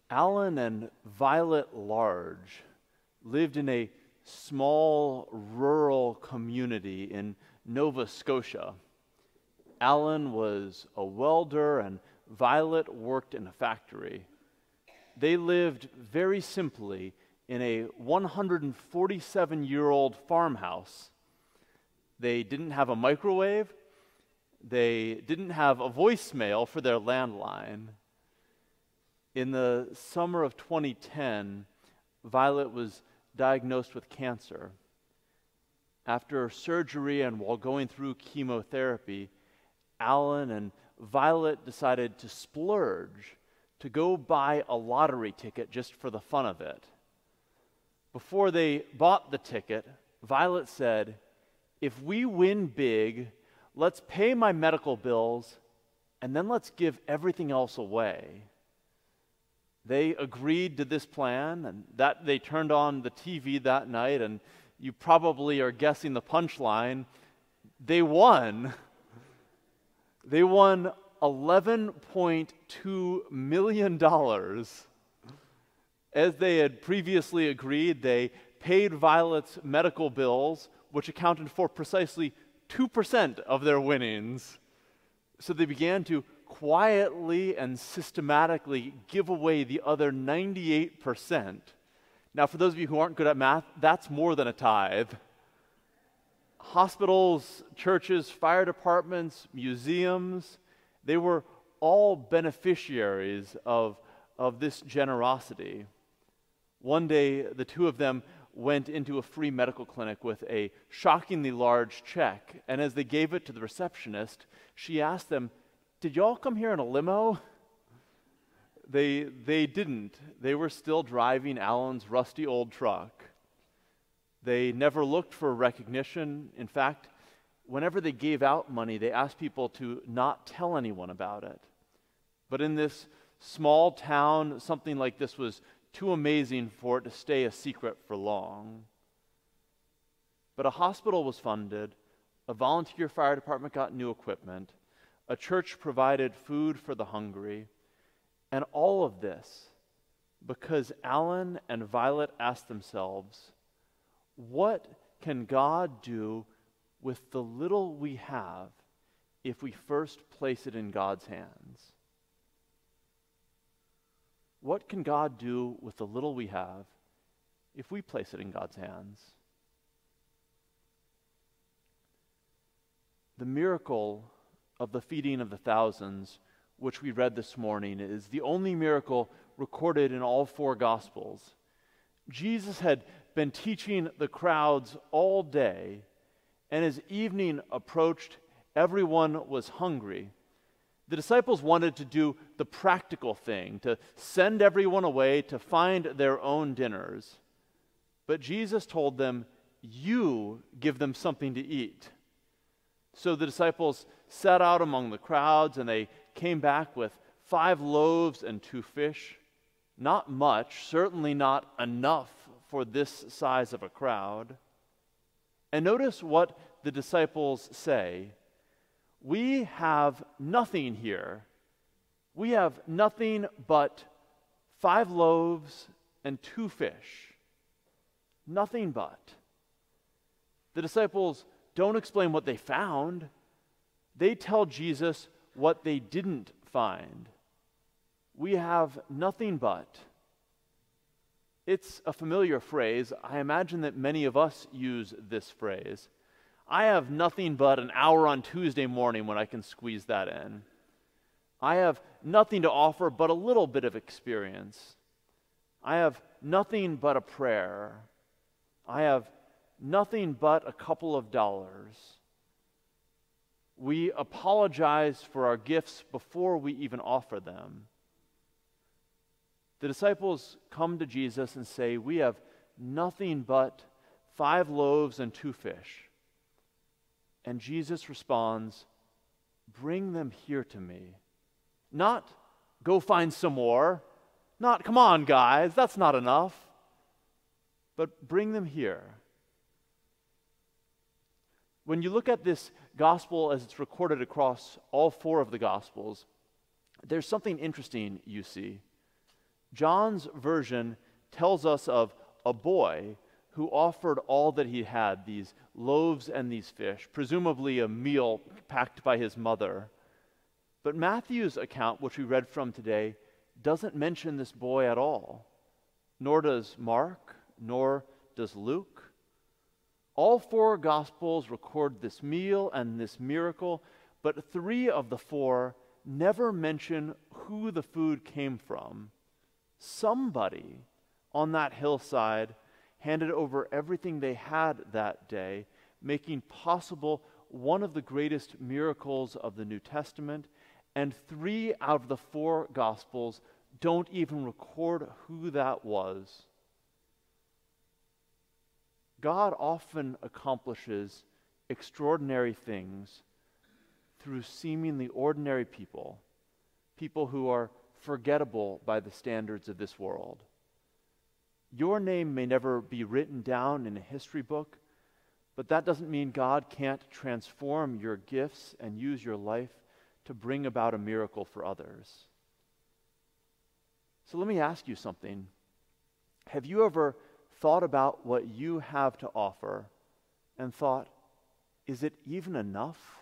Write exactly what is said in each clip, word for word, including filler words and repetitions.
Alan and Violet Large lived in a small rural community in Nova Scotia. Alan was a welder and Violet worked in a factory. They lived very simply in a one hundred forty-seven year old farmhouse. They didn't have a microwave. They didn't have a voicemail for their landline. In the summer of twenty ten, Violet was diagnosed with cancer. After surgery and while going through chemotherapy, Alan and Violet decided to splurge, to go buy a lottery ticket just for the fun of it. Before they bought the ticket, Violet said, "If we win big, let's pay my medical bills, and then let's give everything else away." They agreed to this plan, and that they turned on the T V that night, and you probably are guessing the punchline. They won. They won eleven point two million dollars. As they had previously agreed, they paid Violet's medical bills, which accounted for precisely two percent of their winnings. So they began to quietly and systematically give away the other ninety-eight percent. Now, for those of you who aren't good at math, that's more than a tithe. Hospitals, churches, fire departments, museums, they were all beneficiaries of, of this generosity. One day, the two of them went into a free medical clinic with a shockingly large check, and as they gave it to the receptionist, she asked them, "Did y'all come here in a limo?" They, they didn't. They were still driving Alan's rusty old truck. They never looked for recognition. In fact, whenever they gave out money, they asked people to not tell anyone about it. But in this small town, something like this was too amazing for it to stay a secret for long. But a hospital was funded, a volunteer fire department got new equipment, a church provided food for the hungry, and all of this because Alan and Violet asked themselves, what can God do with the little we have if we first place it in God's hands? What can God do with the little we have if we place it in God's hands? The miracle of the feeding of the thousands, which we read this morning, is the only miracle recorded in all four Gospels. Jesus had been teaching the crowds all day, and as evening approached, everyone was hungry. The disciples wanted to do the practical thing, to send everyone away to find their own dinners. But Jesus told them, "You give them something to eat." So the disciples set out among the crowds, and they came back with five loaves and two fish. Not much, certainly not enough for this size of a crowd. And notice what the disciples say. "We have nothing here. We have nothing but five loaves and two fish." Nothing but. The disciples don't explain what they found. They tell Jesus what they didn't find. "We have nothing but." It's a familiar phrase. I imagine that many of us use this phrase. I have nothing but an hour on Tuesday morning when I can squeeze that in. I have nothing to offer but a little bit of experience. I have nothing but a prayer. I have nothing but a couple of dollars. We apologize for our gifts before we even offer them. The disciples come to Jesus and say, "We have nothing but five loaves and two fish." And Jesus responds, "Bring them here to me." Not, "Go find some more." Not, "Come on, guys, that's not enough." But bring them here. When you look at this gospel as it's recorded across all four of the gospels, there's something interesting you see. John's version tells us of a boy who offered all that he had, these loaves and these fish, presumably a meal packed by his mother. But Matthew's account, which we read from today, doesn't mention this boy at all, nor does Mark, nor does Luke. All four Gospels record this meal and this miracle, but three of the four never mention who the food came from. Somebody on that hillside handed over everything they had that day, making possible one of the greatest miracles of the New Testament, and three out of the four Gospels don't even record who that was. God often accomplishes extraordinary things through seemingly ordinary people, people who are forgettable by the standards of this world. Your name may never be written down in a history book, but that doesn't mean God can't transform your gifts and use your life to bring about a miracle for others. So let me ask you something. Have you ever thought about what you have to offer and thought, is it even enough?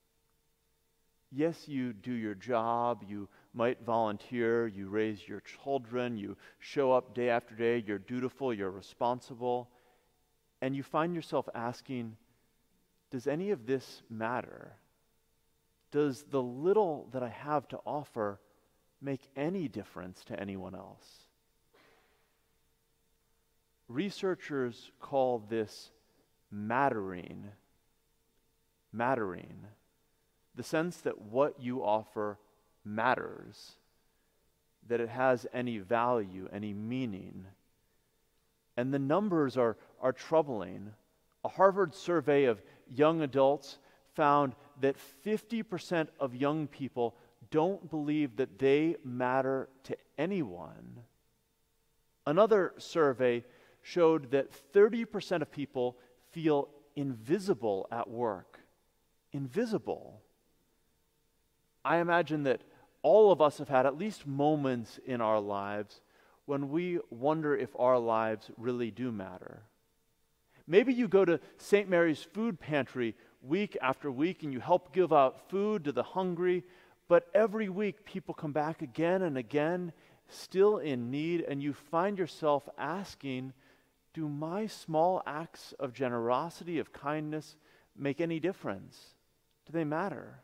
Yes, you do your job, you might volunteer, you raise your children, you show up day after day, you're dutiful, you're responsible, and you find yourself asking, does any of this matter? Does the little that I have to offer make any difference to anyone else? Researchers call this mattering. Mattering. The sense that what you offer matters, that it has any value, any meaning. And the numbers are, are troubling. A Harvard survey of young adults found that fifty percent of young people don't believe that they matter to anyone. Another survey showed that thirty percent of people feel invisible at work. Invisible. I imagine that all of us have had at least moments in our lives when we wonder if our lives really do matter. Maybe you go to Saint Mary's Food Pantry week after week and you help give out food to the hungry, but every week people come back again and again, still in need, and you find yourself asking, do my small acts of generosity, of kindness, make any difference? Do they matter?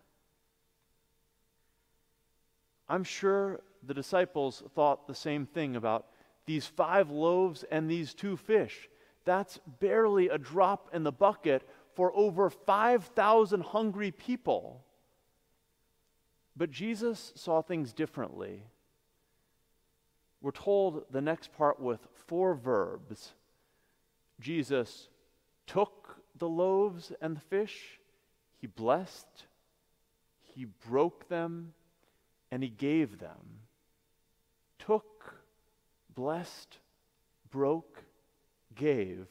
I'm sure the disciples thought the same thing about these five loaves and these two fish. That's barely a drop in the bucket for over five thousand hungry people. But Jesus saw things differently. We're told the next part with four verbs. Jesus took the loaves and the fish, he blessed, he broke them, and he gave them. Took, blessed, broke, gave.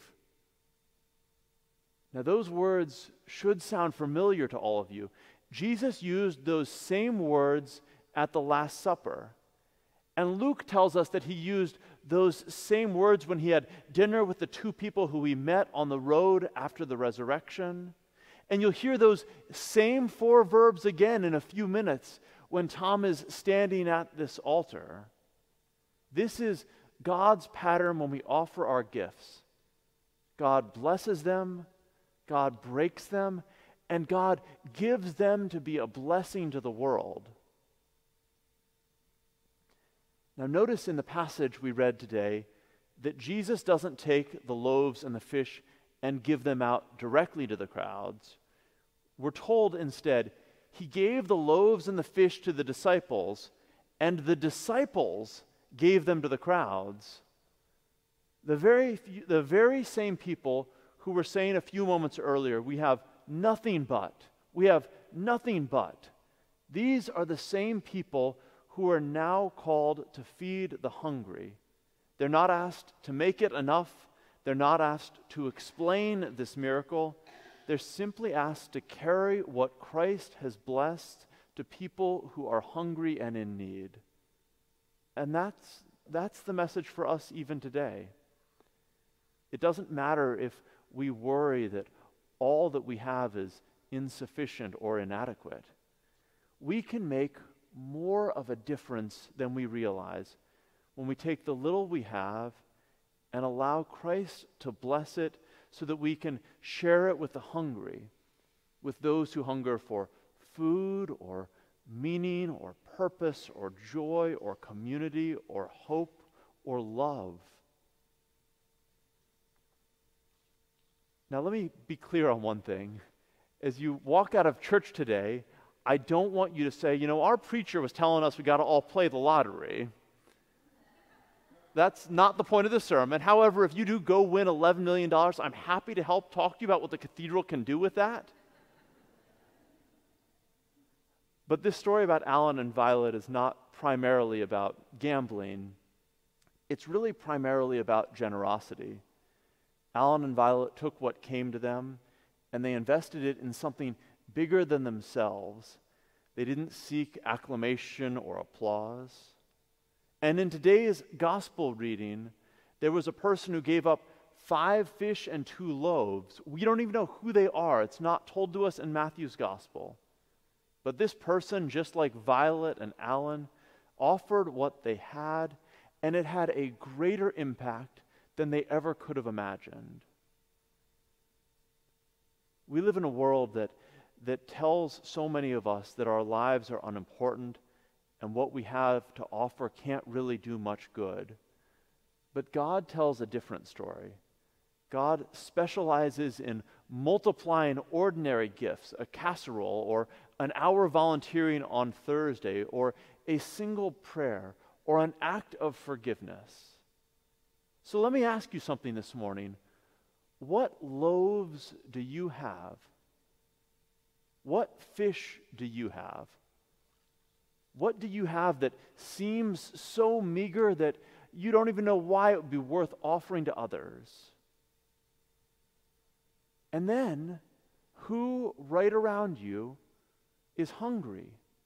Now those words should sound familiar to all of you. Jesus used those same words at the Last Supper. And Luke tells us that he used those same words when he had dinner with the two people who he met on the road after the resurrection. And you'll hear those same four verbs again in a few minutes when Tom is standing at this altar. This is God's pattern when we offer our gifts. God blesses them, God breaks them, and God gives them to be a blessing to the world. Now notice in the passage we read today that Jesus doesn't take the loaves and the fish and give them out directly to the crowds. We're told instead, he gave the loaves and the fish to the disciples, and the disciples gave them to the crowds. The very, few, the very same people who were saying a few moments earlier, we have nothing but, we have nothing but. These are the same people who are now called to feed the hungry. They're not asked to make it enough. They're not asked to explain this miracle. They're simply asked to carry what Christ has blessed to people who are hungry and in need. And that's, that's the message for us even today. It doesn't matter if we worry that all that we have is insufficient or inadequate. We can make more of a difference than we realize when we take the little we have and allow Christ to bless it so that we can share it with the hungry, with those who hunger for food or meaning or purpose or joy or community or hope or love. Now let me be clear on one thing. As you walk out of church today, I don't want you to say, you know, our preacher was telling us we got to all play the lottery. That's not the point of the sermon. However, if you do go win eleven million dollars, I'm happy to help talk to you about what the cathedral can do with that. But this story about Alan and Violet is not primarily about gambling. It's really primarily about generosity. Alan and Violet took what came to them and they invested it in something bigger than themselves. They didn't seek acclamation or applause. And in today's gospel reading, there was a person who gave up five fish and two loaves. We don't even know who they are. It's not told to us in Matthew's gospel. But this person, just like Violet and Alan, offered what they had, and it had a greater impact than they ever could have imagined. We live in a world that, that tells so many of us that our lives are unimportant and what we have to offer can't really do much good. But God tells a different story. God specializes in multiplying ordinary gifts, a casserole or an hour volunteering on Thursday or a single prayer or an act of forgiveness. So let me ask you something this morning. What loaves do you have? What fish do you have? What do you have that seems so meager that you don't even know why it would be worth offering to others? And then, who right around you is hungry?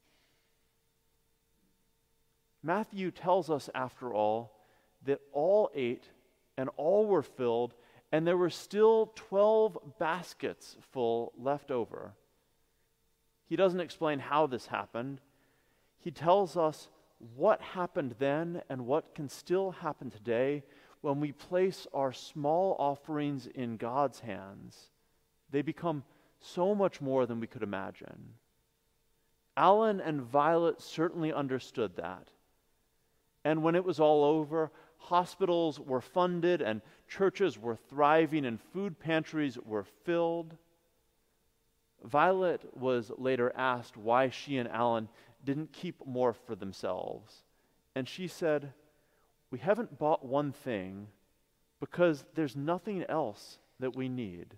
Matthew tells us, after all, that all ate and all were filled, and there were still twelve baskets full left over. He doesn't explain how this happened. He tells us what happened then and what can still happen today when we place our small offerings in God's hands. They become so much more than we could imagine. Alan and Violet certainly understood that. And when it was all over, hospitals were funded and churches were thriving and food pantries were filled. Violet was later asked why she and Alan didn't keep more for themselves. And she said, "We haven't bought one thing because there's nothing else that we need."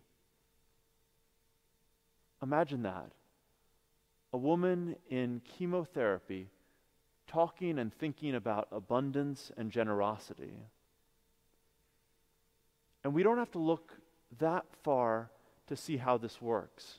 Imagine that. A woman in chemotherapy talking and thinking about abundance and generosity. And we don't have to look that far to see how this works.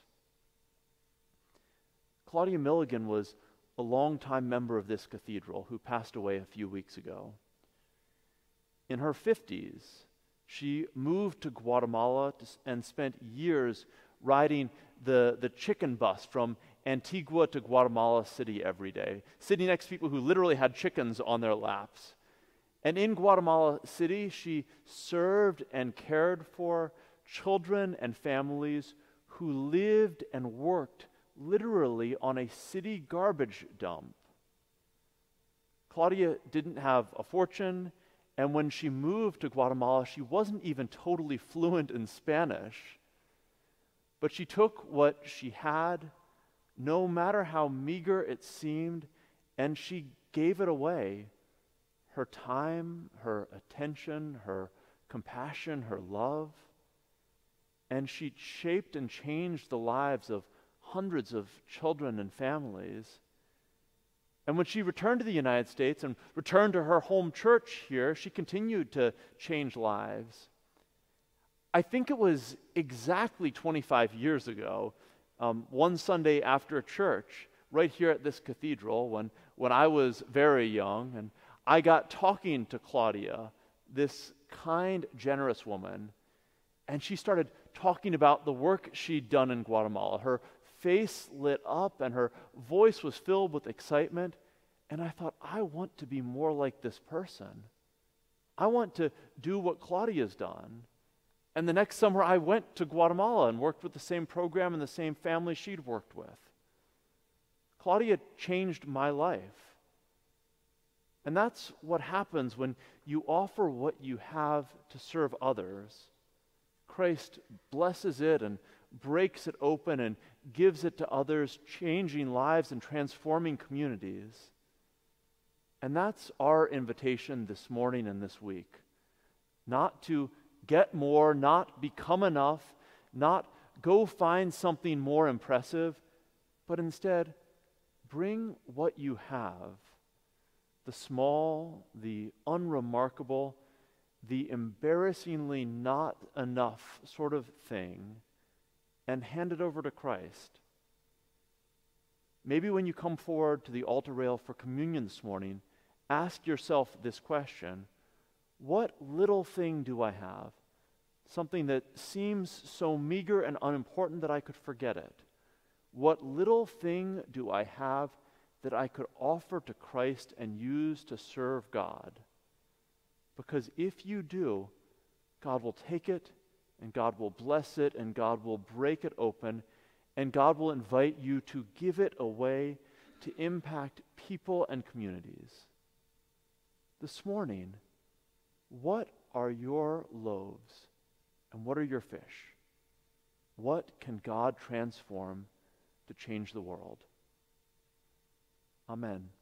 Claudia Milligan was a longtime member of this cathedral who passed away a few weeks ago. In her fifties, she moved to Guatemala to, and spent years riding the, the chicken bus from Antigua to Guatemala City every day, sitting next to people who literally had chickens on their laps. And in Guatemala City, she served and cared for children and families who lived and worked literally on a city garbage dump. Claudia didn't have a fortune, and when she moved to Guatemala, she wasn't even totally fluent in Spanish. But she took what she had, no matter how meager it seemed, and she gave it away. Her time, her attention, her compassion, her love. And she shaped and changed the lives of hundreds of children and families. And when she returned to the United States and returned to her home church here, she continued to change lives. I think it was exactly twenty-five years ago, um, one Sunday after church, right here at this cathedral, when, when I was very young, and I got talking to Claudia, this kind, generous woman, and she started talking about the work she'd done in Guatemala. Her face lit up and her voice was filled with excitement. And I thought, I want to be more like this person. I want to do what Claudia's done. And the next summer I went to Guatemala and worked with the same program and the same family she'd worked with. Claudia changed my life. And that's what happens when you offer what you have to serve others. Christ blesses it and breaks it open and gives it to others, changing lives and transforming communities. And that's our invitation this morning and this week. Not to get more, not become enough, not go find something more impressive, but instead bring what you have, the small, the unremarkable, the embarrassingly not enough sort of thing, and hand it over to Christ. Maybe when you come forward to the altar rail for communion this morning, ask yourself this question: what little thing do I have? Something that seems so meager and unimportant that I could forget it. What little thing do I have that I could offer to Christ and use to serve God? Because if you do, God will take it, and God will bless it, and God will break it open, and God will invite you to give it away to impact people and communities. This morning, what are your loaves and what are your fish? What can God transform to change the world? Amen.